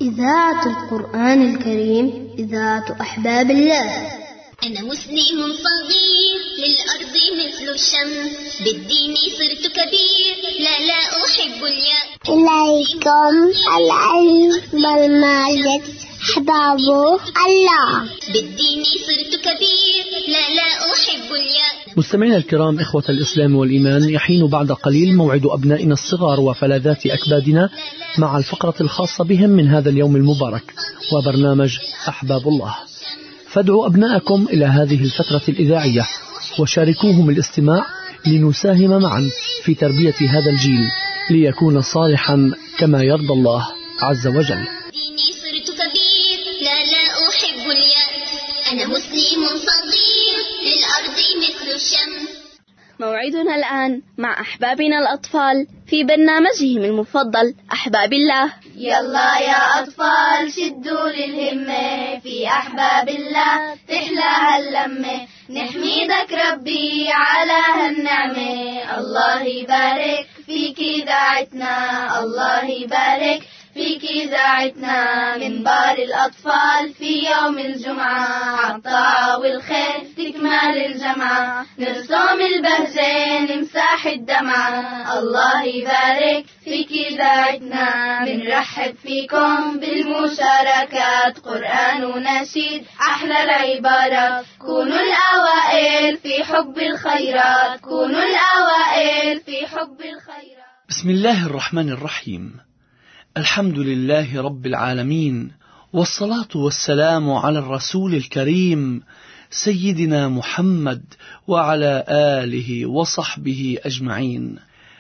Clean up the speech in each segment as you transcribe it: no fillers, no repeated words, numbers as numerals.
إذاعة القرآن الكريم، إذاعة أحباب الله. أنا مسلم صغير للأرض مثل الشمس، بالدين صرت كبير لا أحب اليأس. إليكم العلم والمعرفة أحباب الله، بالدين صرت كبير لا أحب اليأس. مستمعينا الكرام، إخوة الإسلام والإيمان، يحين بعد قليل موعد أبنائنا الصغار وفلاذات أكبادنا مع الفقرة الخاصة بهم من هذا اليوم المبارك وبرنامج أحباب الله. فادعوا أبناءكم إلى هذه الفترة الإذاعية وشاركوهم الاستماع لنساهم معا في تربية هذا الجيل ليكون صالحا كما يرضى الله عز وجل. صرت كبير لا أحب اليأس. أنا مسلم صغير للأرض مثل الشمس. موعدنا الآن مع أحبابنا الأطفال في برنامجهم المفضل أحباب الله. يلا يا أطفال شدوا للهمة، في أحباب الله تحلى هاللمة، نحمدك ربي على هالنعمة. الله يبارك فيك إذاعتنا، الله يبارك فيك إذاعتنا. منبر الأطفال في يوم الجمعة، عالطاعة والخير تكمل الجمعة، نرسم البهجة نمسح الدمعة. الله يبارك فيك إذاعتنا، منرحب فيكم بالمشاركات، قرآن ونشيد أحلى العبارات. كونوا الأوائل في حب الخيرات، كونوا الأوائل في حب الخيرات. بسم الله الرحمن الرحيم. الحمد لله رب العالمين، والصلاة والسلام على الرسول الكريم سيدنا محمد وعلى آله وصحبه أجمعين.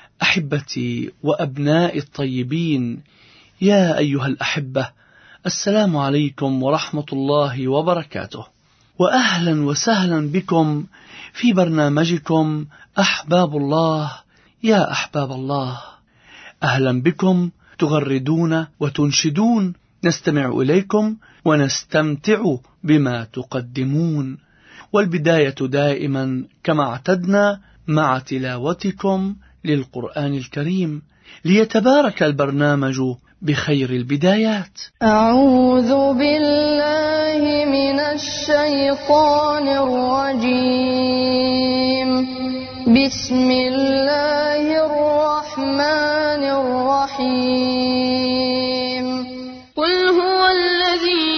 أحبتي وأبناء الطيبين، يا أيها الأحبة، السلام عليكم ورحمة الله وبركاته، وأهلا وسهلا بكم في برنامجكم أحباب الله. يا أحباب الله، أهلا بكم تغردون وتنشدون، نستمع إليكم ونستمتع بما تقدمون. والبداية دائما كما اعتدنا مع تلاوتكم للقرآن الكريم، ليتبارك البرنامج بخير البدايات. أعوذ بالله من الشيطان الرجيم. بسم الله الرحمن الرحيم. قل هو الذي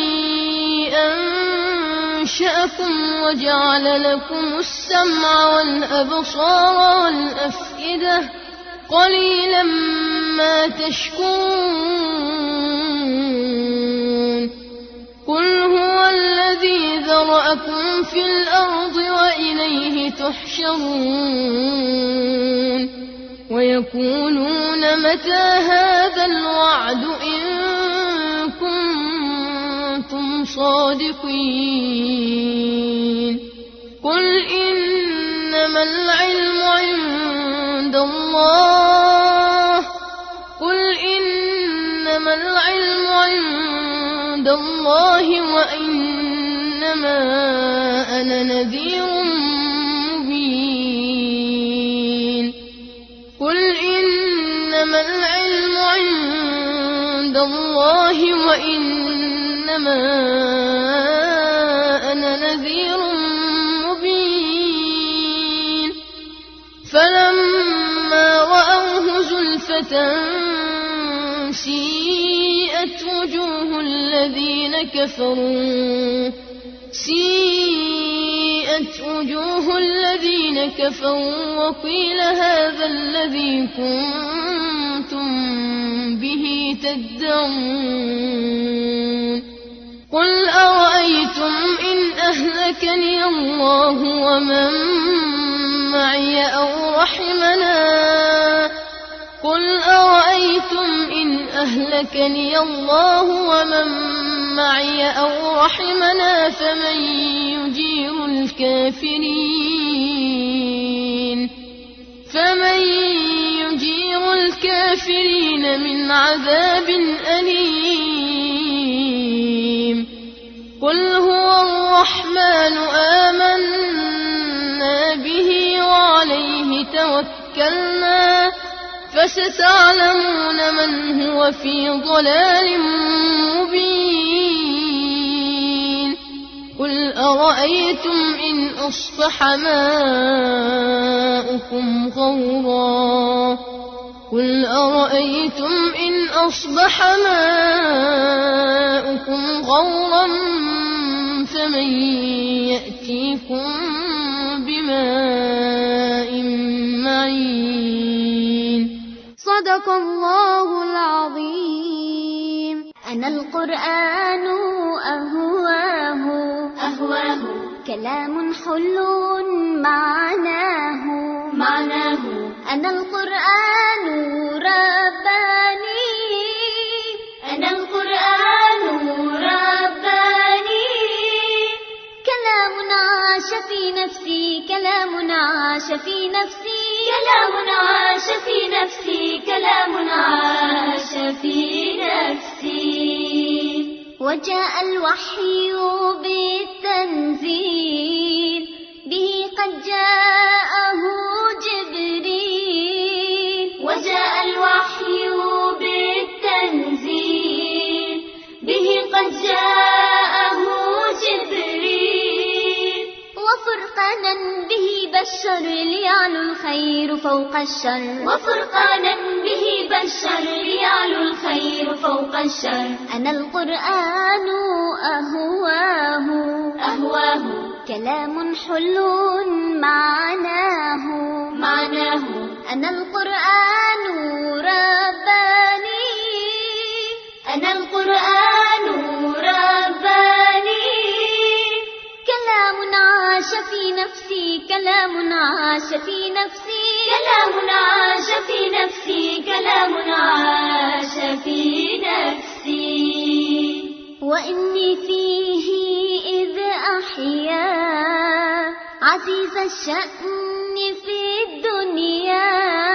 أنشأكم وجعل لكم السمع والأبصار والأفئدة، قليلا ما تشكرون. قل هو الذي ذرأكم في الأرض وإليه تحشرون. ويقولون متى هذا الوعد إن كنتم صادقين. قل إنما العلم عند الله، قل إنما العلم عند الله وإنما أنا نذير مبين. قل إنما العلم عند الله وإنما أنا نذير مبين. فلما رأوه زلفة سيئت وجوه الذين كفروا وقيل هذا الذي كنتم به تدعون. قل أرأيتم إن أهلكني الله ومن معي أو رحمنا، قل أرأيتم إن أهلكني الله ومن معي أو رحمنا فمن يجير الكافرين من عذاب أليم. قل هو الرحمن آمنا به وعليه توكلنا، فستعلمون من هو في ضلال أرأيتم إن أصبح ماؤكم غورا قل أرأيتم إن أصبح ماؤكم غورا فمن يأتيكم بماء معين. صدق الله العظيم. أنا القرآن أهواه كلام حلو معناه أنا القرآن رباني كلام عاش في نفسي وجاء الوحي بالتنزيل به قد جاءه جبريل وفرقانا به بشر ليعلو الخير فوق الشر أنا القرآن أهواه كلام حلو معناه أنا القرآن رباني كلام عاش في نفسي وإني فيه إذ أحيا عزيز الشأن في الدنيا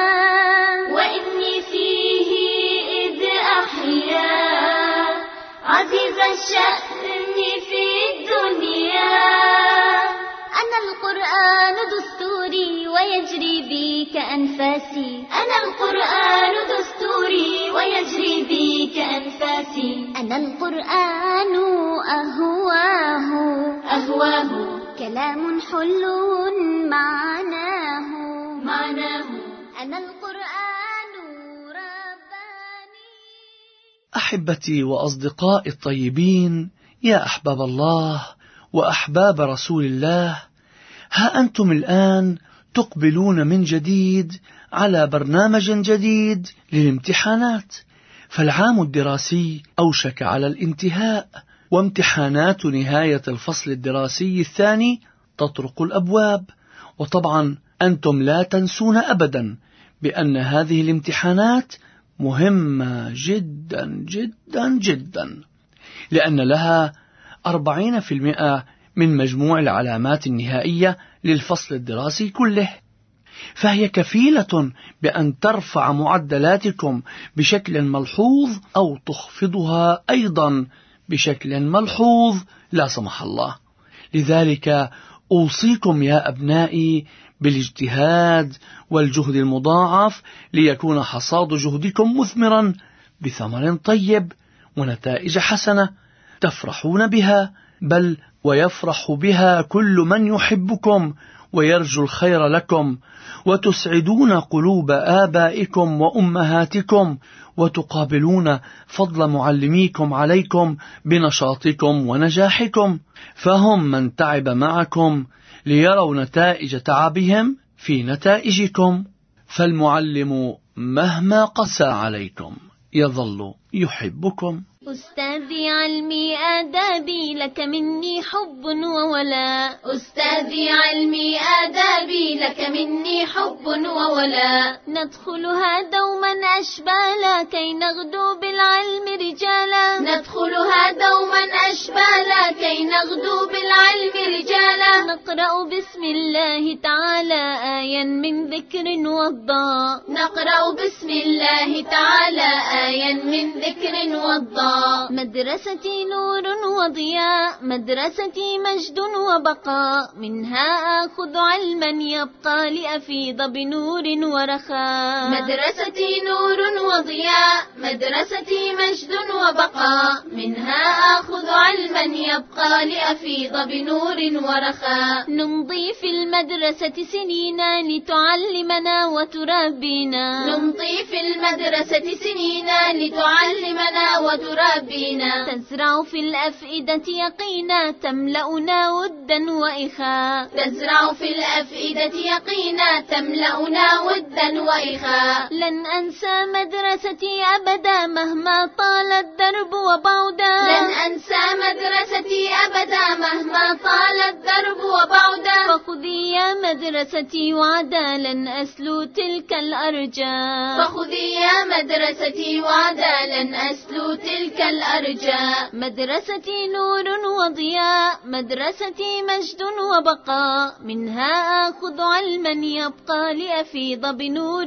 أنا القرآن دستوري ويجري بي كأنفاسي أنا القرآن أهواه كلام حلو معناه أنا القرآن رباني. أحبتي وأصدقائي الطيبين، يا أحباب الله وأحباب رسول الله، ها أنتم الآن تقبلون من جديد على برنامج جديد للامتحانات، فالعام الدراسي أوشك على الانتهاء، وامتحانات نهاية الفصل الدراسي الثاني تطرق الأبواب. وطبعا أنتم لا تنسون أبدا بأن هذه الامتحانات مهمة جدا جدا جدا، لأن لها 40% من مجموع العلامات النهائية للفصل الدراسي كله، فهي كفيلة بأن ترفع معدلاتكم بشكل ملحوظ أو تخفضها أيضا بشكل ملحوظ لا سمح الله. لذلك أوصيكم يا أبنائي بالاجتهاد والجهد المضاعف ليكون حصاد جهدكم مثمرا بثمر طيب ونتائج حسنة تفرحون بها، بل ويفرح بها كل من يحبكم ويرجو الخير لكم، وتسعدون قلوب آبائكم وأمهاتكم، وتقابلون فضل معلميكم عليكم بنشاطكم ونجاحكم، فهم من تعب معكم ليروا نتائج تعبهم في نتائجكم، فالمعلم مهما قسى عليكم يظل يحبكم. أستاذي علمي آدابي لك مني حب وولاء ندخلها دوما أشبالا كي نغدو بالعلم رجالا نقرأ بسم الله تعالى آيا من ذكر والضاء مدرستي نور وضياء مدرستي مجد وبقاء منها آخذ علما يبقى لأفيض بنور ورخاء مدرستي نور وضياء مدرستي مجد وبقاء منها آخذ علما من يبقى لأفيض بنور ورخاء. نمضي في المدرسة سنينا لتعلمنا وتربينا. نمضي في المدرسة سنينا لتعلمنا وتربينا. تزرع في الأفئدة يقينا تملأنا ودا وإخاء. تزرع في الأفئدة يقينا تملأنا ودا وإخاء. لن أنسى مدرستي أبدا مهما طال الدرب وبعدا. لن أنسى مدرستي أبدا مهما طال الدرب وبعدا. فخذي يا مدرستي وعدا لن أسلو تلك الأرجاء. فخذي يا مدرستي وعدا لن أسلو تلك الأرجاء. مدرستي نور وضياء مدرستي مجد وبقاء. منها آخذ علما يبقى لأفيض بنور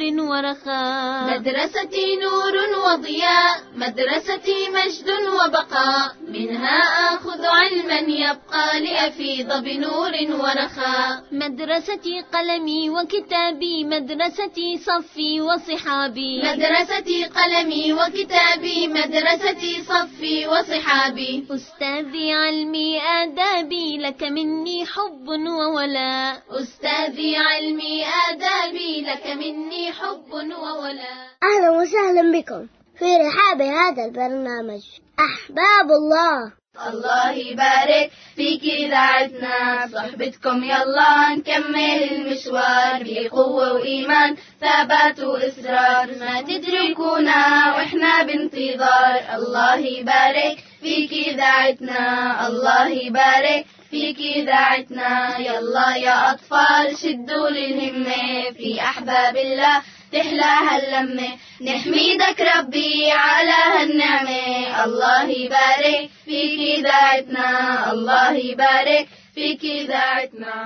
ورخاء. مدرستي نور وضياء مدرستي مجد وبقاء. منها آخذ علما يبقى لأفيض بنور ورخاء. مدرستي قلمي وكتابي مدرستي صفي وصحابي. مدرستي قلمي وكتابي مدرستي صفي وصحابي. أستاذي علمي آدابي لك مني حب وولاء. أستاذي علمي آدابي لك مني حب وولاء. أهلا وسهلا بكم في رحاب هذا البرنامج أحباب الله. الله يبارك فيك إذاعتنا، صحبتكم يلا نكمل المشوار بقوة وإيمان ثبات وإصرار، ما تدركونا وإحنا بانتظار. الله يبارك فيك إذاعتنا، الله يبارك فيك إذاعتنا. يلا يا أطفال شدوا للهمة في أحباب الله تحلاها اللمة، نحميدك ربي على هالنعمة. الله يبارك فيك إذاعتنا، الله يبارك فيك إذاعتنا.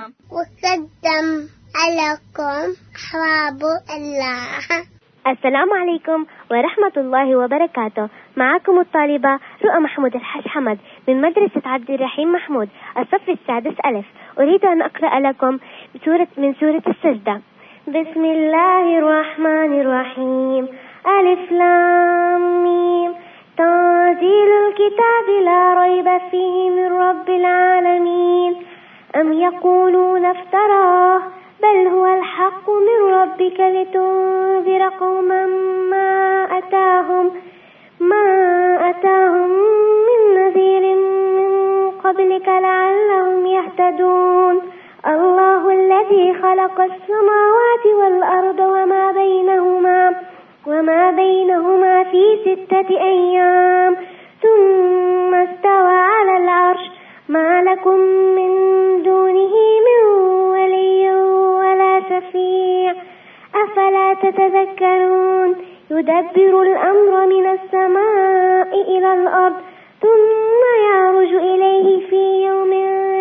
وقدم عليكم أحباب الله. السلام عليكم ورحمة الله وبركاته. معكم الطالبة رؤى محمود الحاج حمد من مدرسة عبد الرحيم محمود الصف السادس ألف. أريد أن أقرأ لكم من سورة السجدة. بسم الله الرحمن الرحيم. ألف لام ميم. تنزيل الكتاب لا ريب فيه من رب العالمين. أم يقولون افتراه بل هو الحق من ربك لتنذر قوما ما أتاهم من نذير من قبلك لعلهم يهتدون. الله الذي خلق السماوات والأرض وما بينهما في 6 أيام ثم استوى على العرش. ما لكم من دونه من ولي ولا شفيع أفلا تتذكرون. يدبر الأمر من السماء إلى الأرض ثم يعرج إليه في يوم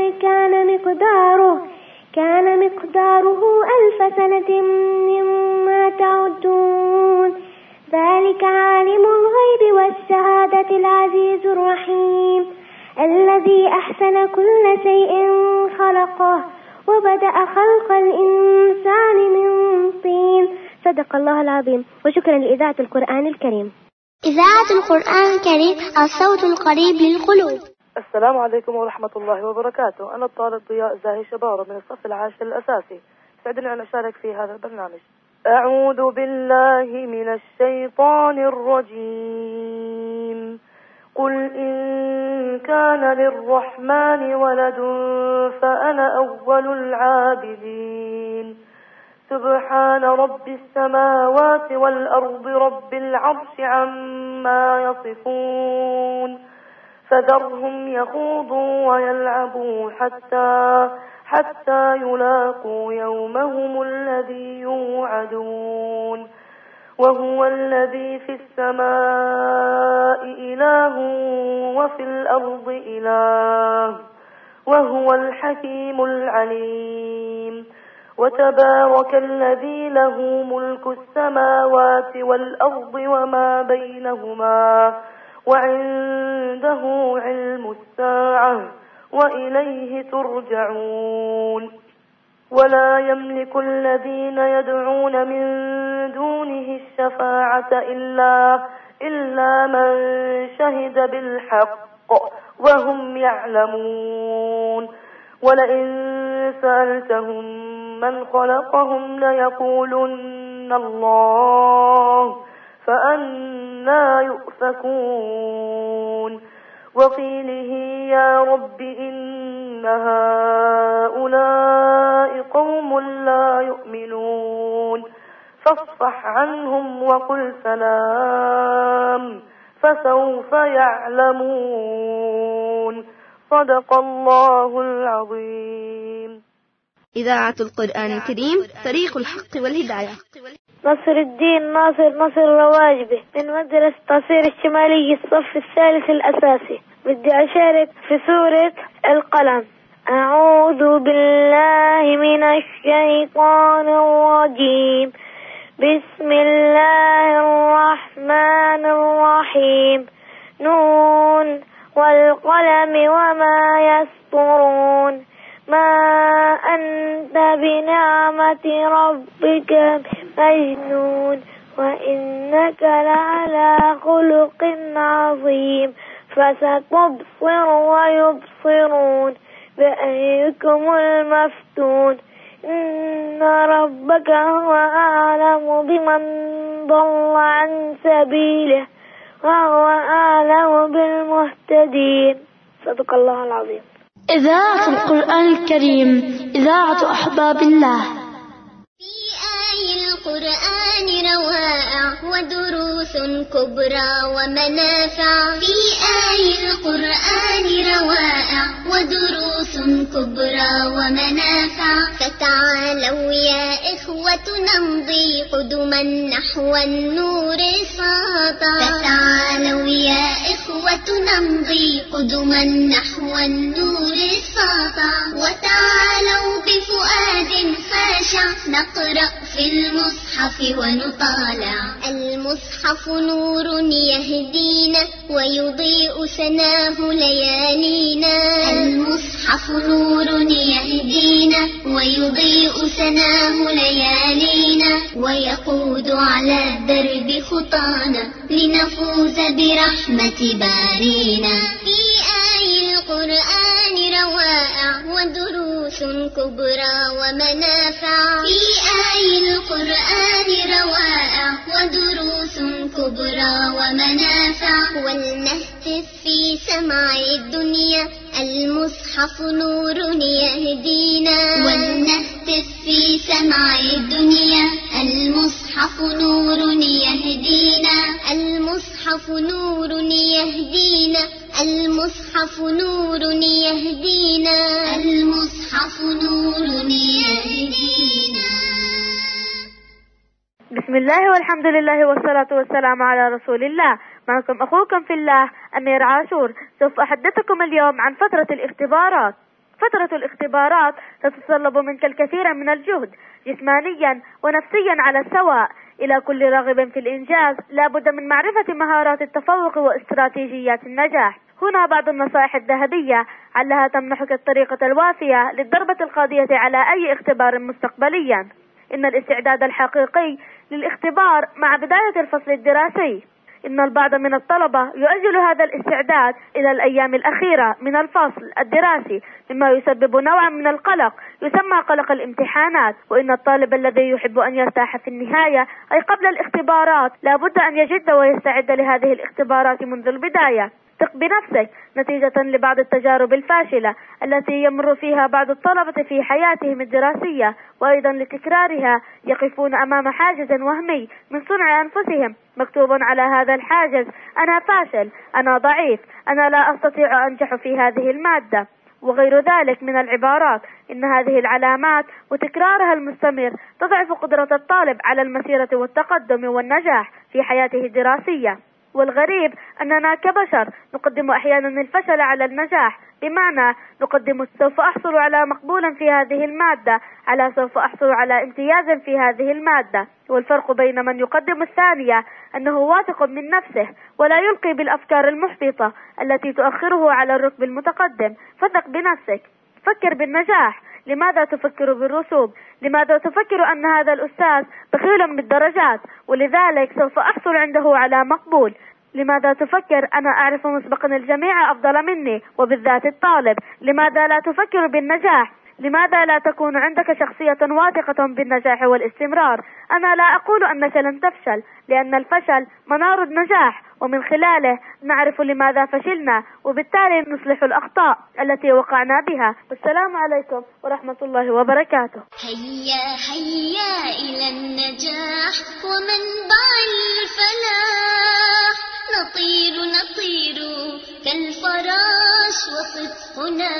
كان مقداره 1000 سنة مما تعدون. ذلك عالم الغيب والشهادة العزيز الرحيم الذي أحسن كل شيء خلقه وبدأ خلق الإنسان من طين. صدق الله العظيم. وشكرا لإذاعة القرآن الكريم. إذاعة القرآن الكريم الصوت القريب للقلوب. السلام عليكم ورحمة الله وبركاته. أنا الطالب ضياء زاهي شبارة من الصف العاشر الأساسي. سعدني أن أشارك في هذا البرنامج. أعوذ بالله من الشيطان الرجيم. قل إن كان للرحمن ولد فأنا أول العابدين. سبحان رب السماوات والأرض رب العرش عما يصفون. فذرهم يخوضوا ويلعبوا حتى يلاقوا يومهم الذي يوعدون. وهو الذي في السماء إله وفي الأرض إله وهو الحكيم العليم. وتبارك الذي له ملك السماوات والأرض وما بينهما وعنده علم الساعة وإليه ترجعون. ولا يملك الذين يدعون من دونه الشفاعة إلا من شهد بالحق وهم يعلمون ولئن سألتهم من خلقهم ليقولن الله فأنى يؤفكون وقيله يا رب إن هؤلاء قوم لا يؤمنون فاصفح عنهم وقل سلام فسوف يعلمون صدق الله العظيم. إذاعة القرآن الكريم طريق الحق والهداية. نصر الدين نصر رواجبه من مدرسة تصير الشمالي الصف الثالث الأساسي. بدي أشارك في سورة القلم. أعوذ بالله من الشيطان الرجيم. بسم الله الرحمن الرحيم. نون والقلم وما يسطرون. ما أنت بنعمة ربك مجنون وإنك لعلى خلق عظيم. فستبصر ويبصرون بأيكم المفتون. إن ربك هو أعلم بمن ضل عن سبيله وهو أعلم بالمهتدين. صدق الله العظيم. إذاعة القرآن الكريم إذاعة أحباب الله. في آي القرآن روائع ودروس كبرى ومنافع. في آي القرآن روائع ودروس كبرى ومنافع. فتعالوا يا إخوة نمضي قدما نحو النور ساطع. فتعالوا يا إخوة نمضي قدما نحو النور ساطع. وتعالوا بفؤاد خاشع نقرأ في المصحف ونطالع. المصحف نور يهدينا ويضيء سناه ليالينا. المصحف نور يهدينا ويضيء سناه ليالينا. ويقود على درب خطانا لنفوز برحمة بارينا. في آي القرآن روائع ودروس كبرى ومنافع. في آي القرآن روائع ودروس كبرى ومنافع. ولنهتف في سمع الدنيا المصحف نور يهدينا. ولنهتف في سمع الدنيا المصحف نور يهدينا. المصحف نور يهدينا. المصحف نور يهدينا. المصحف نور يهدينا. بسم الله والحمد لله والصلاة والسلام على رسول الله. معكم أخوكم في الله أمير عاشور. سوف أحدثكم اليوم عن فترة الاختبارات. فترة الاختبارات تتطلب منك الكثير من الجهد جسمانيا ونفسيا على السواء. إلى كل راغب في الإنجاز لا بد من معرفة مهارات التفوق واستراتيجيات النجاح. هنا بعض النصائح الذهبية علها تمنحك الطريقة الوافية للضربة القاضية على أي اختبار مستقبليا. إن الاستعداد الحقيقي للاختبار مع بداية الفصل الدراسي. إن البعض من الطلبة يؤجل هذا الاستعداد إلى الأيام الأخيرة من الفصل الدراسي مما يسبب نوعا من القلق يسمى قلق الامتحانات. وإن الطالب الذي يحب أن يرتاح في النهاية أي قبل الاختبارات لا بد أن يجد ويستعد لهذه الاختبارات منذ البداية. ثق بنفسك نتيجة لبعض التجارب الفاشلة التي يمر فيها بعض الطلبة في حياتهم الدراسية وأيضا لتكرارها يقفون أمام حاجز وهمي من صنع أنفسهم مكتوب على هذا الحاجز أنا فاشل، أنا ضعيف، أنا لا أستطيع أنجح في هذه المادة وغير ذلك من العبارات. إن هذه العلامات وتكرارها المستمر تضعف قدرة الطالب على المسيرة والتقدم والنجاح في حياته الدراسية. والغريب أننا كبشر نقدم أحيانا الفشل على النجاح، بمعنى نقدم سوف أحصل على مقبولا في هذه المادة على سوف أحصل على امتياز في هذه المادة. والفرق بين من يقدم الثانية أنه واثق من نفسه ولا يلقي بالأفكار المحبطة التي تؤخره على الركب المتقدم. فثق بنفسك، فكر بالنجاح. لماذا تفكر بالرسوب؟ لماذا تفكر أن هذا الأستاذ بخيل بالدرجات ولذلك سوف أحصل عنده على مقبول؟ لماذا تفكر أنا أعرف مسبقا الجميع أفضل مني وبالذات الطالب؟ لماذا لا تفكر بالنجاح؟ لماذا لا تكون عندك شخصية واثقة بالنجاح والاستمرار؟ أنا لا أقول أنك لن تفشل، لأن الفشل منار النجاح، ومن خلاله نعرف لماذا فشلنا، وبالتالي نصلح الأخطاء التي وقعنا بها. والسلام عليكم ورحمة الله وبركاته. هيا هيا إلى النجاح ومنبع الفلاح، نطير نطير كالفراش وصدقنا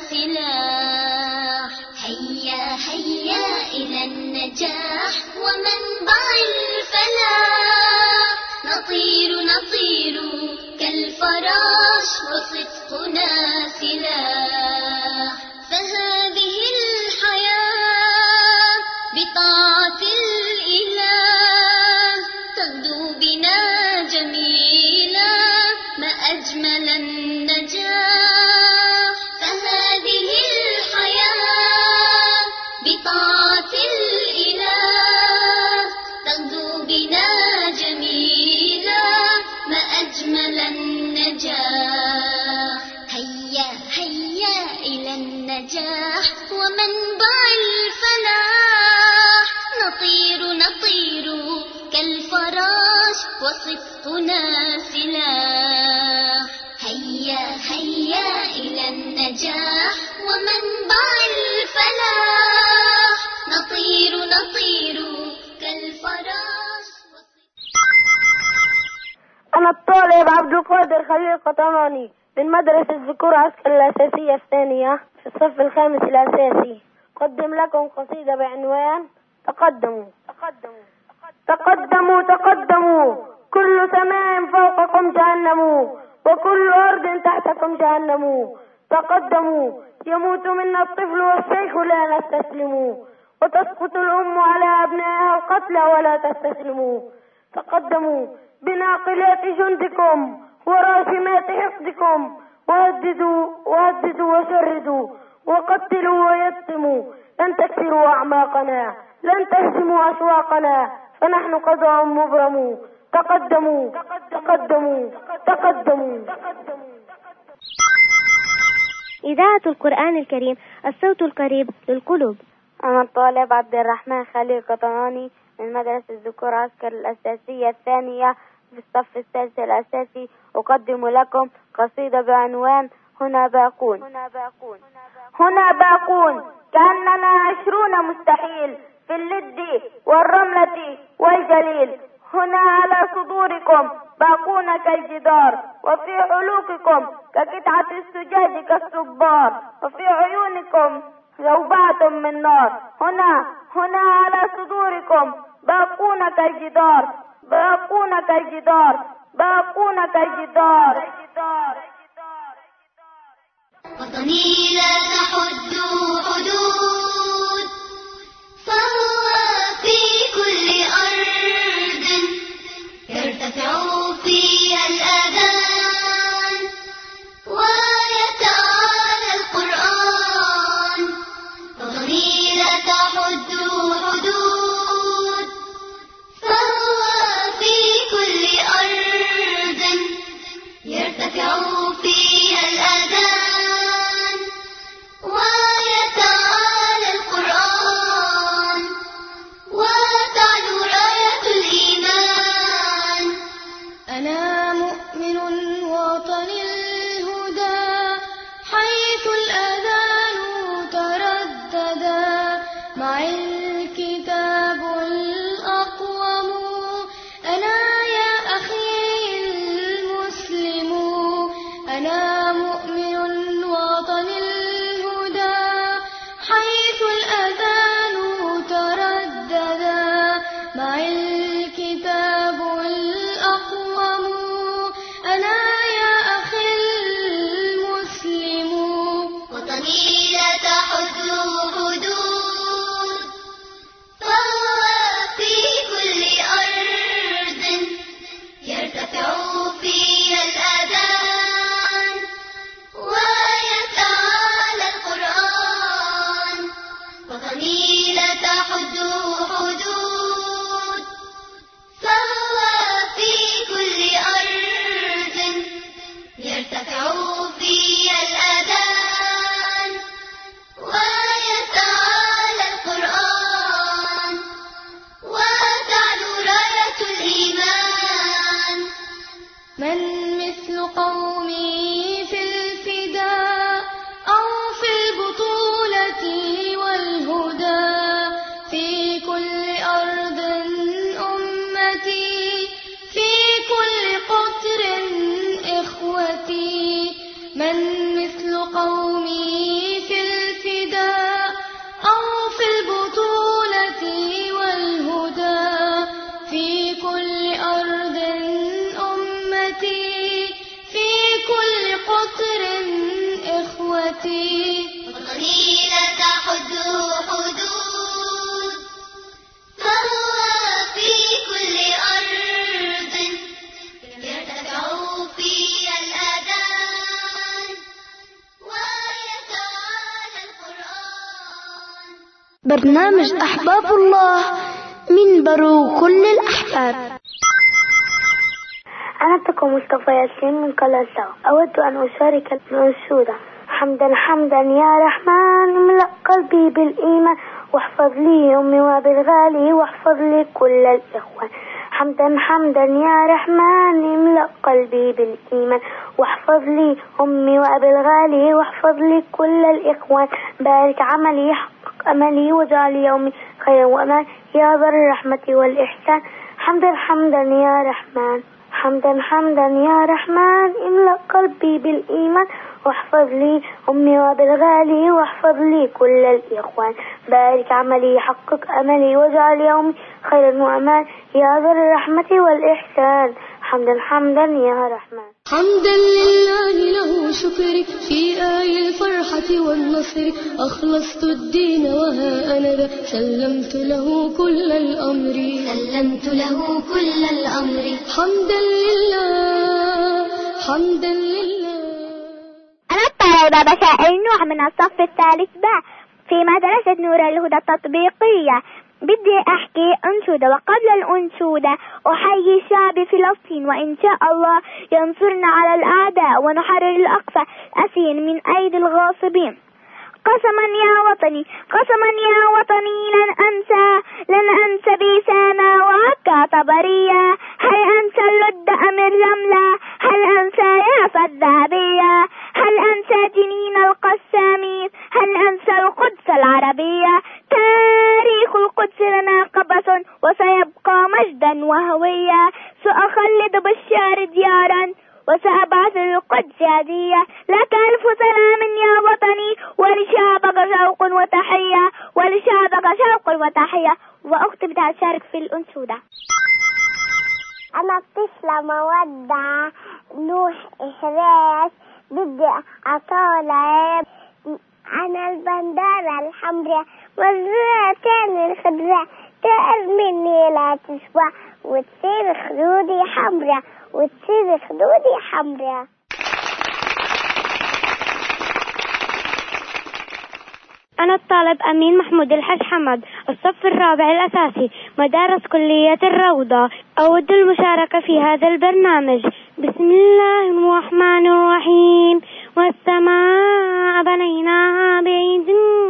سلاح. هيا هيا إلى النجاح ومنبع الفلاح، نطير نطير كالفراش وصدقنا سلاح. فهذه الحياة بطاعة الإله تغدو بنا جميلا، ما أجمل النجاح. فهذه الحياة بطاعة الإله تغدو بنا جميلا، ما أجمل النجاح. هيا هيا إلى النجاح ومنبع الفلاح، نطير نطير كالفراش وصدقنا سلاح. هيا هيا إلى النجاح ومنبع الفلاح، نطير نطير كالفراش. أنا الطالب عبد القادر خليل قطماني من مدرسة ذكور عسكر الأساسية الثانية في الصف الخامس الأساسي. أقدم لكم قصيدة بعنوان تقدموا. تقدموا تقدموا، كل سماء فوقكم جهنم، وكل أرض تحتكم جهنم. تقدموا، يموت منا الطفل والشيخ لا نستسلم، وتسقط الأم على أبنائها القتلى ولا تستسلموا. تقدموا بناقلات جندكم وراشمات حقدكم، وهددوا وشردوا وقتلوا ويتموا. لن تكسروا أعماقنا، لن تهزموا أشواقنا، فنحن قضاء مبرم. تقدموا تقدموا تقدموا. إذاعة القرآن الكريم، الصوت القريب للقلوب. أنا الطالب عبد الرحمن خليل قطماني من مدرسة ذكور عسكر الأساسية الثانية في الصف الثالث الأساسي. أقدم لكم قصيدة بعنوان هنا باقون. هنا باقون كأننا 20 مستحيل في اللد والرملة والجليل. هنا على صدوركم باقون كالجدار، وفي حلوقكم كقطعة الزجاج كالصبار، وفي عيونكم زوبعة من نار. هنا على صدوركم باقون كالجدار، باقون كالجدار، باقون كالجدار. وطني لا تحد حدود، فهو في كل أرض يرتفع فيها الأذان ويتعالى القرآن. وطني لا تحد حدود، فهو في كل أرض يرتفع فيها الأذان ويتعالى القرآن، وتعلو راية الإيمان. أنا مؤمن وطن الهدى، حيث الأذان ترددا، معي الكتاب الأقوم. أنا يا أخي المسلم، أنا مؤمن وطن الهدى، حيث الأذان ترددا، معي الكتاب الأقوم. أنا يا أخي المسلم. وطني لا تحد حدود، فهو في كل أرض يرتفع فيها الأذان برنامج أحباب الله منبر كل الأحباب. أنا أنتكم مصطفى ياسين من كلاسة. أود أن أشارك الأنشودة. حمدا حمدا يا رحمن املأ قلبي بالإيمان واحفظ لي أمي وبالغالي واحفظ لي كل الإخوان. حمدا حمدا يا رحمن املأ قلبي بالإيمان واحفظ لي أمي وبالغالي واحفظ لي كل الإخوان. بارك عملي حقق أملي واجعل يومي خيرا وأمان يا ذا الرحمة والإحسان. حمدا حمدا يا رحمن حمدا حمدا يا رحمن املأ قلبي بالإيمان واحفظ لي أمي وبالغالي واحفظ لي كل الإخوان. بارك عملي حقق أملي واجعل يومي خيرا وأمان يا ذا الرحمة والإحسان. حمدا حمدا يا رحمن. حمدا لله له شكري في آي الفرحة والنصر أخلصت الدين وها أنا ذا سلمت له كل الأمر سلمت له كل الأمر. حمدا لله حمدا لله. أنا الطالبة بشائر نوح من الصف الثالث باء في مدرسة نور الهدى التطبيقية. بدي أحكي أنشودة، وقبل الأنشودة أحيي شعب فلسطين وإن شاء الله ينصرنا على الأعداء ونحرر الأقصى الأسير من أيدي الغاصبين. قسما يا وطني قسما يا وطني لن أنسى بيسانا وعكا طبرية. هل أنسى اللد أم الرملة؟ هل أنسى يافا الذهبية؟ هل أنسى جنين القسامين؟ هل أنسى القدس العربية؟ تاريخ القدس لنا قبس وسيبقى مجدا وهوية. سأخلد بالشعر ديارا وسأبعث القدس هدية. لك ألف سلام يا وطني ولشعبك شوق وتحية ولشعبك شوق وتحية. وأختي بدها تشارك في الأنشودة. أنا الطفلة مودة نوح إحراس بدي أطالع. أنا البندارة الحمراء والراتين الخضراء تعرف مني لا تشبع وتصير خدودي حمراء وتصير خدودي حمراء. أنا الطالب أمين محمود الحاج حمد الصف الرابع الأساسي مدارس كلية الروضة. أود المشاركة في هذا البرنامج. بسم الله الرحمن الرحيم. والسماء بنيناها بأيد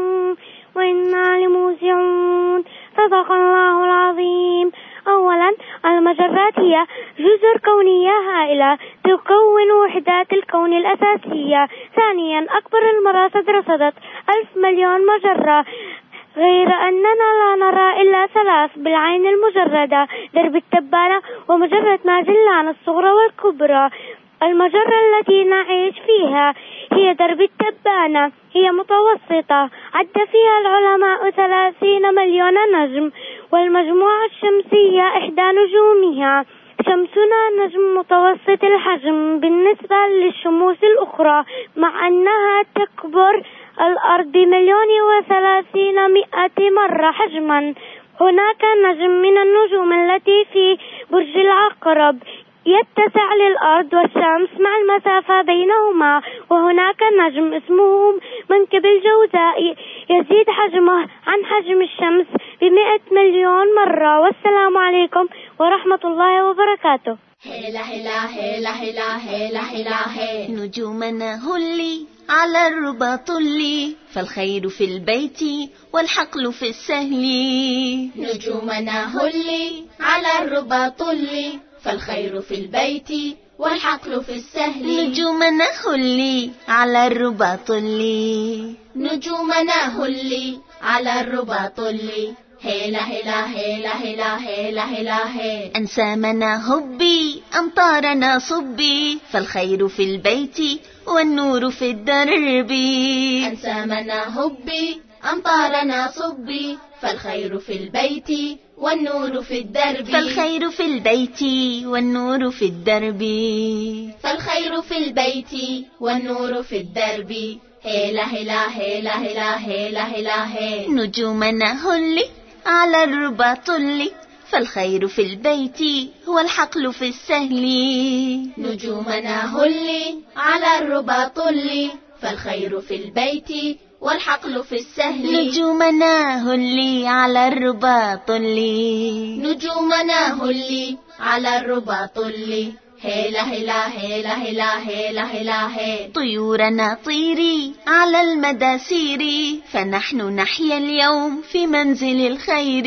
وإنا لموسعون. صدق الله العظيم. أولا المجرات هي جزر كونية هائلة تكون وحدات الكون الأساسية. ثانيا أكبر المراصد رصدت 1,000 مليون مجرة، غير أننا لا نرى إلا 3 بالعين المجردة: درب التبانة ومجرة ماجلان الصغرى والكبرى. المجرة التي نعيش فيها هي درب التبانة، هي متوسطة عد فيها العلماء 30 مليون نجم، والمجموعة الشمسية إحدى نجومها. شمسنا نجم متوسط الحجم بالنسبة للشموس الأخرى، مع أنها تكبر الأرض 1,030,000 مرة حجما. هناك نجم من النجوم التي في برج العقرب يتسع للأرض والشمس مع المسافة بينهما، وهناك نجم اسمه منكب الجوزاء يزيد حجمه عن حجم الشمس ب100 مليون مرة. والسلام عليكم ورحمة الله وبركاته. هلا هلا هلا هلا هلا هلا هلا. نجومنا هلي على الربا طلي، فالخير في البيت والحقل في السهل. نجومنا هلي على الربا طلي، فالخير في البيت والحقل في السهل. نجومنا هلي على الربا طلي، نجومنا هلي على الربا طلي. هلا هلا هلا هلا هلا هلا هلا. أنسامنا هبي أمطارنا صبي، فالخير في البيت والنور في الدرب. أنسامنا هبي أمطارنا صبي، فالخير في البيت والنور في الدرب. فالخير في البيت والنور في الدرب. فالخير في البيت والنور في الدرب. هلا هلا هلا هلا هلا هلا هلا. نجومنا هلي على الربا طلي، فالخير في البيت والحقل في السهل. نجومنا هلي على الربا طلي، فالخير في البيت والحقل في السهل. نجومنا هلي على الربا طلي، نجومنا هلي على الربا طلي، هيلا هيلا هيلا هيلا هيلا هيلا هيلا. طيورنا طيري على المدى سيري، فنحن نحيا اليوم في منزل الخير.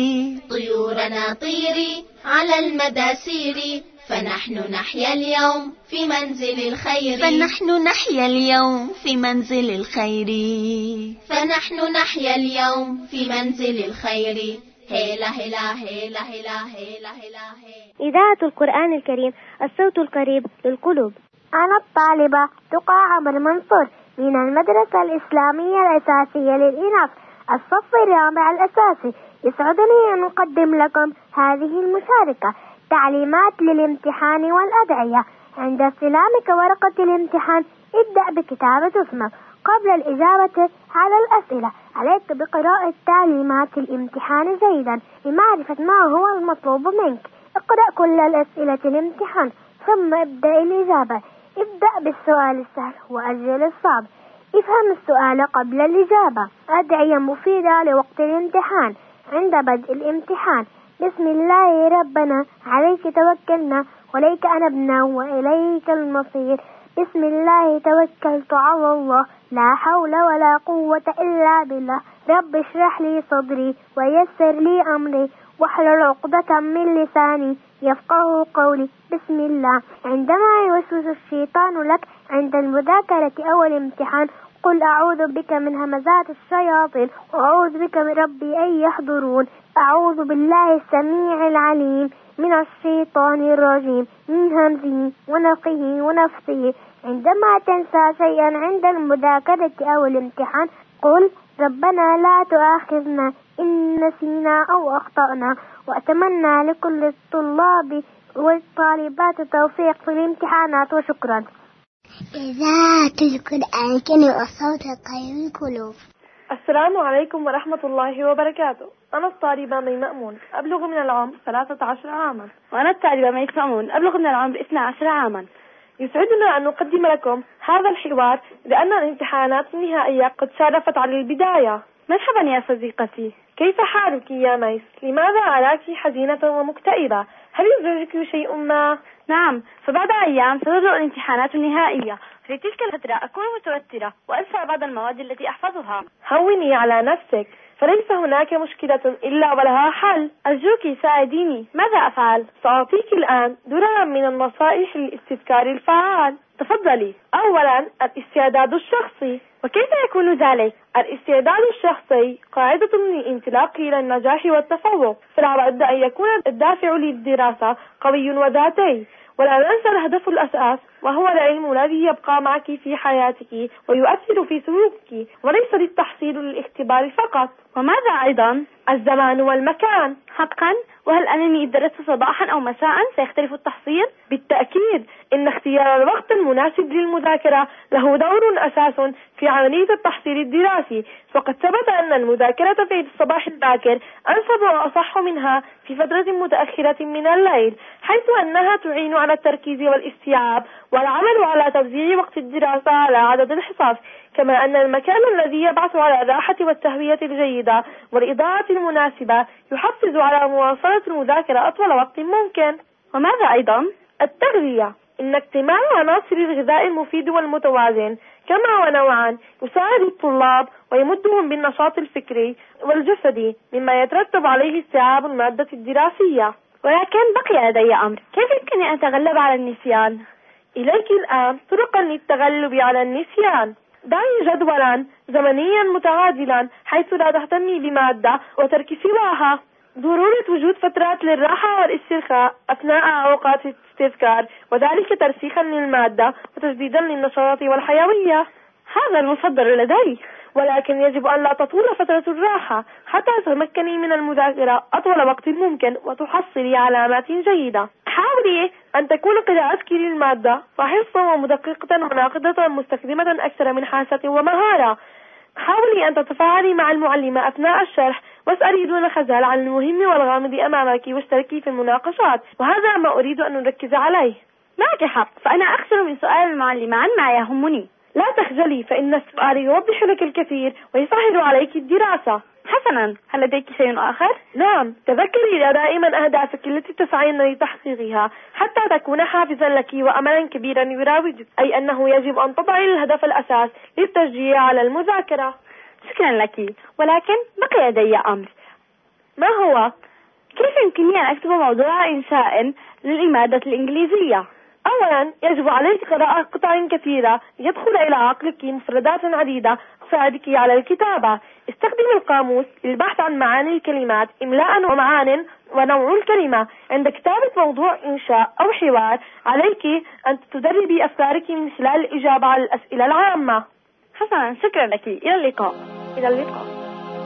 طيورنا طيري على المدى سيري، فنحن نحيا اليوم في منزل الخير. فنحن نحيا اليوم في منزل الخير. فنحن نحيا اليوم في منزل الخير. هيلا هيلا هيلا هيلا هيلا هيلا هيلا. إذاعة القرآن الكريم، الصوت القريب للقلوب. أنا الطالبة تقى عمر منصور من المدرسة الإسلامية الأساسية للإناث الصف الرابع الأساسي. يسعدني أن أقدم لكم هذه المشاركة. تعليمات للامتحان والأدعية. عند استلامك ورقة الامتحان ابدأ بكتابة اسمك قبل الإجابة على الأسئلة. عليك بقراءة تعليمات الامتحان جيدا لمعرفة ما هو المطلوب منك. اقرأ كل الأسئلة الامتحان ثم ابدأ الإجابة. ابدأ بالسؤال السهل وأجل الصعب. افهم السؤال قبل الإجابة. أدعية مفيدة لوقت الامتحان. عند بدء الامتحان: بسم الله ربنا عليك توكلنا وإليك أنبنا وإليك المصير. بسم الله توكلت على الله لا حول ولا قوة إلا بالله. رب اشرح لي صدري ويسر لي أمري واحلل عقدة من لساني يفقه قولي. بسم الله. عندما يوسوس الشيطان لك عند المذاكرة أو الامتحان قل أعوذ بك من همزات الشياطين وأعوذ بك من ربي أن يحضرون. أعوذ بالله السميع العليم من الشيطان الرجيم من همزه ونفخه ونفثه. عندما تنسى شيئا عند المذاكرة أو الامتحان قل ربنا لا تؤاخذنا إن نسينا أو أخطأنا. وأتمنى لكل الطلاب والطالبات التوفيق في الامتحانات، وشكرا. إذاعة القرآن الكريم الصوت القريب للقلوب. السلام عليكم ورحمة الله وبركاته. أنا الطالبة مي مأمون أبلغ من العمر 13 عاما. وأنا الطالبة مي مأمون أبلغ من العمر 12 عاما. يسعدنا أن نقدم لكم هذا الحوار لأن الامتحانات النهائية قد شارفت على البداية. مرحبا يا صديقتي. كيف حالك يا ميس؟ لماذا أراك حزينة ومكتئبة؟ هل يزعجك شيء ما؟ نعم، فبعد أيام ستبدأ الامتحانات النهائية. في تلك الفترة أكون متوترة وأنسى بعض المواد التي أحفظها. هوني على نفسك، فليس هناك مشكلة إلا ولها حل. أرجوك ساعديني، ماذا أفعل؟ سأعطيك الآن دررا من النصائح للاستذكار الفعال. تفضلي. أولا الاستعداد الشخصي. وكيف يكون ذلك؟ الاستعداد الشخصي قاعدة للانطلاق إلى النجاح والتفوق، فلا بد أن يكون الدافع للدراسة قوي وذاتي. ولا ننسى الهدف الأساس وهو العلم الذي يبقى معك في حياتك ويؤثر في سلوكك، وليس للتحصيل للاختبار فقط. وماذا أيضا؟ الزمان والمكان. حقا؟ وهل أنني درست صباحا أو مساء سيختلف التحصيل؟ بالتأكيد، إن اختيار الوقت المناسب للمذاكرة له دور أساس في عملية التحصيل الدراسي، فقد ثبت أن المذاكرة في الصباح الباكر أنسب وأصح منها في فترة متأخرة من الليل، حيث أنها تعين على التركيز والاستيعاب والعمل على توزيع وقت الدراسة على عدد الحصص، كما أن المكان الذي يبعث على الراحة والتهوية الجيدة والإضاءة المناسبة يحفز على مواصلة المذاكرة أطول وقت ممكن. وماذا أيضا؟ التغذية. إن اجتماع عناصر الغذاء المفيد والمتوازن كما ونوعا يساعد الطلاب ويمدهم بالنشاط الفكري والجسدي، مما يترتب عليه استيعاب المادة الدراسية. ولكن بقي لدي أمر، كيف يمكنني أن أتغلب على النسيان؟ إليك الآن طرقا للتغلب على النسيان. ضعي جدولا زمنيا متعادلا حيث لا تهتمي بمادة وترك سواها. ضرورة وجود فترات للراحة والاسترخاء أثناء أوقات الاستذكار، وذلك ترسيخا للمادة وتجديدا للنشاط والحيوية. هذا المفضل لدي، ولكن يجب أن لا تطول فترة الراحة حتى تتمكني من المذاكرة أطول وقت ممكن وتحصلي علامات جيدة. حاولي أن تكون قراءتك للمادة فحصة ومدققة وناقدة مستخدمة أكثر من حاسة ومهارة. حاولي أن تتفاعلي مع المعلمة أثناء الشرح واسألي دون خجل عن المهم والغامض أمامك واشتركي في المناقشات، وهذا ما أريد أن نركز عليه. معك حق، فأنا أكثر من سؤال المعلمة عن ما يهمني. لا تخجلي، فإن السؤال يوضح لك الكثير ويسهل عليك الدراسة. حسنا، هل لديك شيء آخر؟ نعم، تذكري دائما أهدافك التي تسعين لتحقيقها حتى تكون حافزا لك وأملا كبيرا يراودك، أي أنه يجب أن تضعي الهدف الأساس للتشجيع على المذاكرة. شكرا لك، ولكن بقي لدي أمر. ما هو؟ كيف يمكنني أن أكتب موضوع إنشاء للمادة الإنجليزية؟ أولا يجب عليك قراءة قطع كثيرة يدخل إلى عقلك مفردات عديدة تساعدك على الكتابة. استخدم القاموس للبحث عن معاني الكلمات، إملاء ومعان ونوع الكلمة. عند كتابة موضوع إنشاء أو حوار عليك أن تدربي أفكارك من خلال الإجابة على الأسئلة العامة. حسنا، شكرا لك، إلى اللقاء. إلى اللقاء.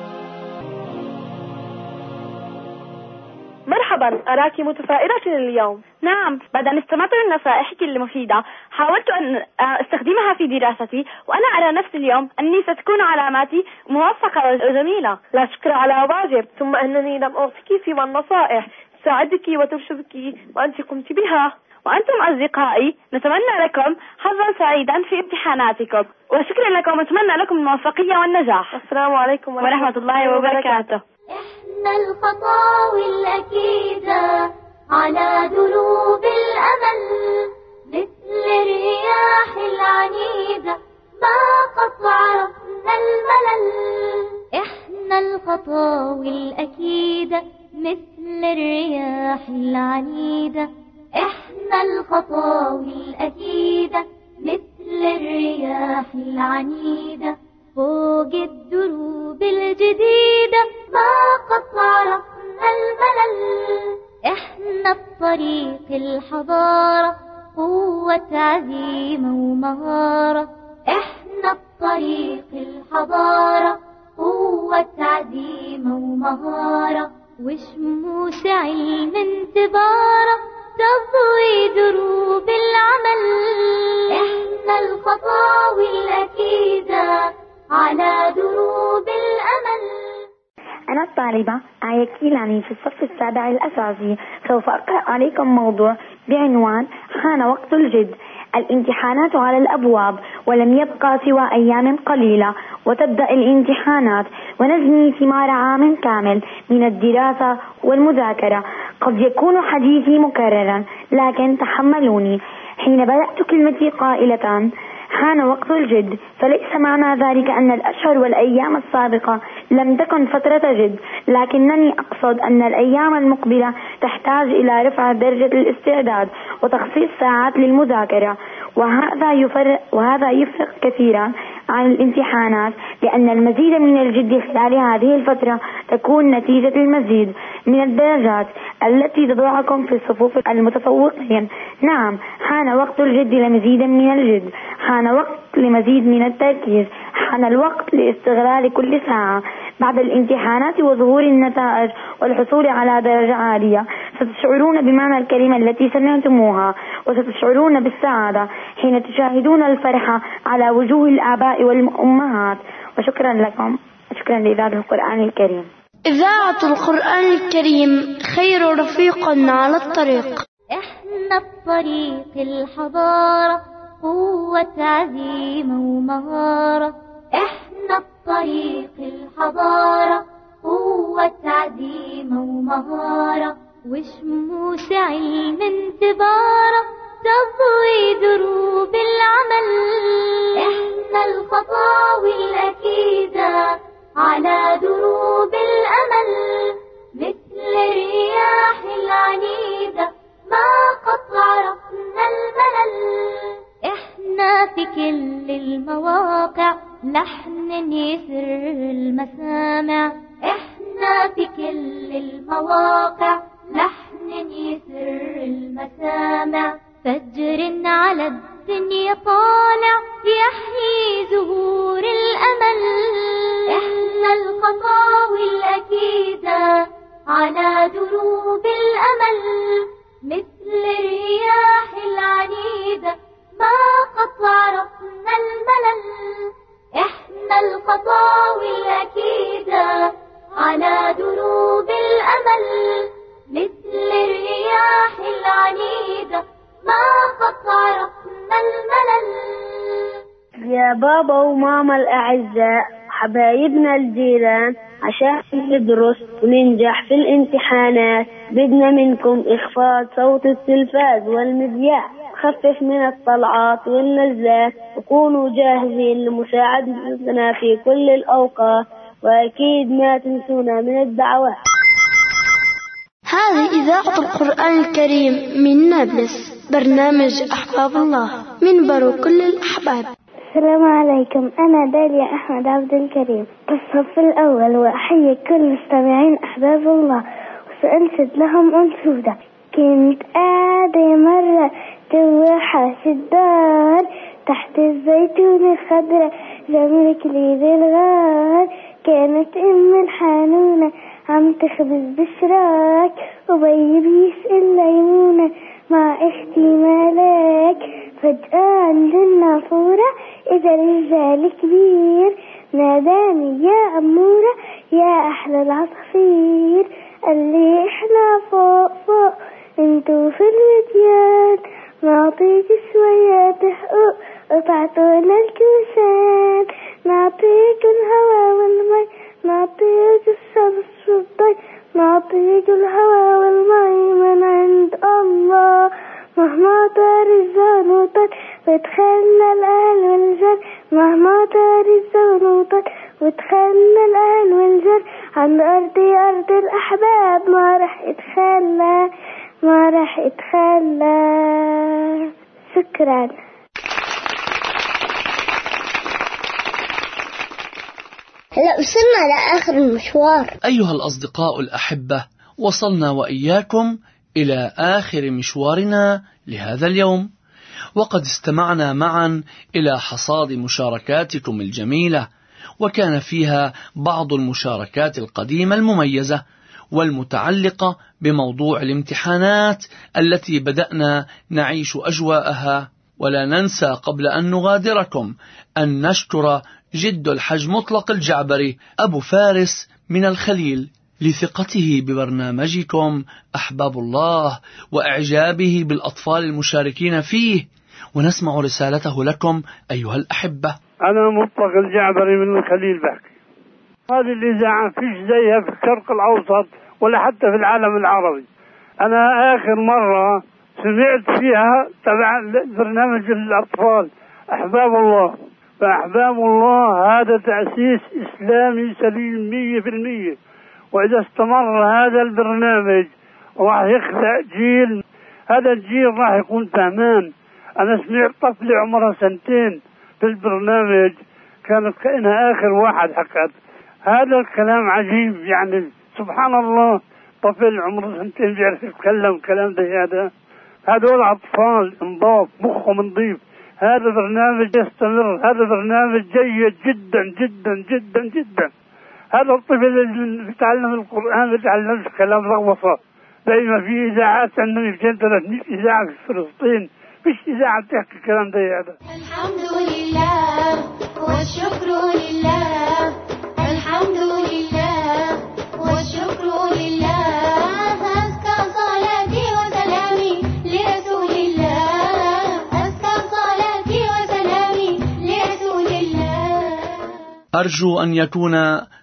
مرحبا، أراك متفائلة اليوم. نعم، بعد أن استمعت لنصائحك المفيدة حاولت أن استخدمها في دراستي، وأنا أرى نفسي اليوم أني ستكون علاماتي موفقة وجميلة. لا شكر على واجب، ثم أنني لم أعطيك سوى النصائح تساعدك وترشدك وأنت قمت بها. وأنتم أصدقائي نتمنى لكم حظا سعيدا في امتحاناتكم، وشكرا لكم وأتمنى لكم الموفقية والنجاح. السلام عليكم ورحمة الله وبركاته. إحنا الخطاوي الأكيدة على دروب الأمل، مثل الرياح العنيدة ما قد عرفنا الملل. إحنا الخطاوي الأكيدة مثل الرياح العنيدة، إحنا الخطاوي الأكيدة مثل الرياح العنيدة، فوق الدروب الجديدة ما قد عرفنا الملل. إحنا بطريق الحضارة قوة عزيمة ومهارة، إحنا بطريق الحضارة قوة عزيمة ومهارة، وشموس علم انتبارة تضوي دروب العمل. إحنا الخطاوي الأكيدة على دروب الأمل. أنا الطالبة آية كيلاني في الصف السابع الأساسي. سوف أقرأ عليكم موضوع بعنوان حان وقت الجد. الامتحانات على الأبواب، ولم يبقى سوى أيام قليلة وتبدأ الامتحانات، ونجني ثمار عام كامل من الدراسة والمذاكرة. قد يكون حديثي مكررا، لكن تحملوني. حين بدأت كلمتي قائلة حان وقت الجد، فليس معنى ذلك أن الأشهر والأيام السابقة لم تكن فترة جد، لكنني أقصد أن الأيام المقبلة تحتاج إلى رفع درجة الاستعداد وتخصيص ساعات للمذاكرة، وهذا يفرق كثيرا عن الامتحانات، لأن المزيد من الجد خلال هذه الفترة تكون نتيجة المزيد من الدرجات التي تضعكم في صفوف المتفوقين. نعم، حان وقت الجد لمزيد من الجد، حان وقت لمزيد من التركيز، حان الوقت لاستغلال كل ساعة. بعد الامتحانات وظهور النتائج والحصول على درجة عالية ستشعرون بمعنى الكلمة التي سمعتموها، وستشعرون بالسعادة حين تشاهدون الفرحة على وجوه الآباء والأمهات. وشكرا لكم، شكرا لإذاعة القرآن الكريم. إذاعة القرآن الكريم خير رفيق على الطريق. إحنا بطريق الحضارة قوة عزيمة ومهارة، إحنا بطريق الحضارة قوة عزيمة ومهارة، وشموس علم انتبارة تضوي دروب العمل. إحنا الخطاوي الأكيدة على دروب الأمل، مثل الرياح العنيدة ما قد عرفنا الملل. إحنا في كل المواقع لحن يسر المسامع، إحنا في كل المواقع لحن يسر المسامع، فجر على الدنيا طالع يحيي زهور الأمل. إحنا الخطاوي الأكيدة على دروب الأمل، مثل الرياح العنيدة ما قد عرفنا الملل. إحنا الخطاوي الأكيدة على دروب الأمل، مثل الرياح العنيدة ما قد عرفنا الملل. يا بابا وماما الأعزاء، حبايبنا الجيران، عشان ندرس وننجح في الامتحانات بدنا منكم إخفاض صوت التلفاز والمذياع، خفف من الطلعات والنزلات، وكونوا جاهزين لمساعدتنا في كل الأوقات، وأكيد ما تنسونا من الدعوات. هذه إذاعة القرآن الكريم من نابلس، برنامج أحباب الله، منبر كل الأحباب. السلام عليكم، أنا داليا أحمد عبد الكريم في الصف الأول، وأحيي كل مستمعين أحباب الله وسأنشد لهم أنشودة. كنت قاعدة مرة جوا حاش الدار تحت الزيتون الخضراء جمر كليب الغار، كانت أم الحنونة عم تخبز بشراك وبي بيسأل ليمونة مع اختي مالك. فجأة عند النافورة إذا رجال كبير ناداني يا أمورة يا أحلى العصافير، قال لي إحنا فوق فوق انتو في الوديان، نعطيك شوية حقوق قطعتونا الكوسان، نعطيك الهوا والمي نعطيك الشمس والضي، نعطيك الهوا والمي من عند الله، مهما طار الزون وطار وتخلى الأهل والجر، مهما طار الزون وطار وتخلى الأهل والجر، عن أرضي أرض الأحباب ما رح يتخلى ما رح يتخلى. شكرا. هلا وصلنا لآخر المشوار. أيها الأصدقاء الأحبة، وصلنا وإياكم إلى آخر مشوارنا لهذا اليوم، وقد استمعنا معا إلى حصاد مشاركاتكم الجميلة، وكان فيها بعض المشاركات القديمة المميزة والمتعلقة بموضوع الامتحانات التي بدأنا نعيش أجواءها. ولا ننسى قبل أن نغادركم أن نشكر جد الحج مطلق الجعبري أبو فارس من الخليل لثقته ببرنامجكم أحباب الله وإعجابه بالأطفال المشاركين فيه، ونسمع رسالته لكم أيها الأحبة. أنا مطلق الجعبري من الخليل بحكي. هذه الإذاعة فيش زيها في الشرق الأوسط ولا حتى في العالم العربي. أنا آخر مرة سمعت فيها تبع برنامج الأطفال أحباب الله، فأحباب الله هذا تأسيس إسلامي سليم 100%، وإذا استمر هذا البرنامج راح يخلق جيل، هذا الجيل راح يكون فهمان. أنا سمعت طفل عمره 2 في البرنامج، كانت كأنها آخر واحد حكت. هذا الكلام عجيب، يعني سبحان الله، طفل عمره 2 بيعرف يتكلم كلام ده. هذول أطفال نضاف مخهم نضيف. هذا برنامج يستمر، هذا برنامج جيد جدا جدا جدا جدا. هذا الطفل اللي بيتعلم القرآن ما بيتعلمش كلام رغوصة، زي ما في إذاعات عندنا 200-300 إذاعة في فلسطين، فيش إذاعة بتحكي الكلام ده. الحمد لله والشكر لله، الحمد لله والشكر لله، أزكى صلاتي وسلامي لرسول الله، أزكى صلاتي وسلامي لرسول الله. أرجو أن يكون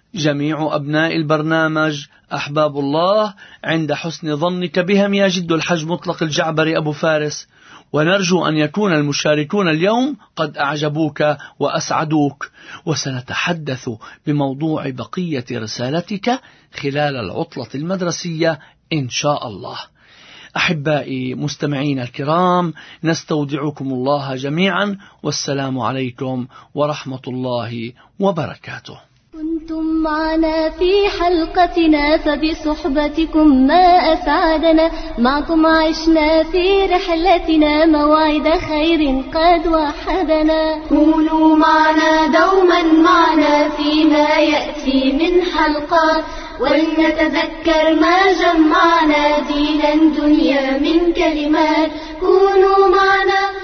جميع أبناء البرنامج أحباب الله عند حسن ظنك بهم يا جد الحج مطلق الجعبري أبو فارس، ونرجو أن يكون المشاركون اليوم قد أعجبوك وأسعدوك، وسنتحدث بموضوع بقية رسالتك خلال العطلة المدرسية إن شاء الله. أحبائي مستمعين الكرام، نستودعكم الله جميعا، والسلام عليكم ورحمة الله وبركاته. كنتم معنا في حلقتنا فبصحبتكم ما أسعدنا، معكم عشنا في رحلتنا موعد خير قد وحدنا. كونوا معنا دوما معنا فيما يأتي من حلقات، ولنتذكر ما جمعنا دينا دنيا من كلمات. كونوا معنا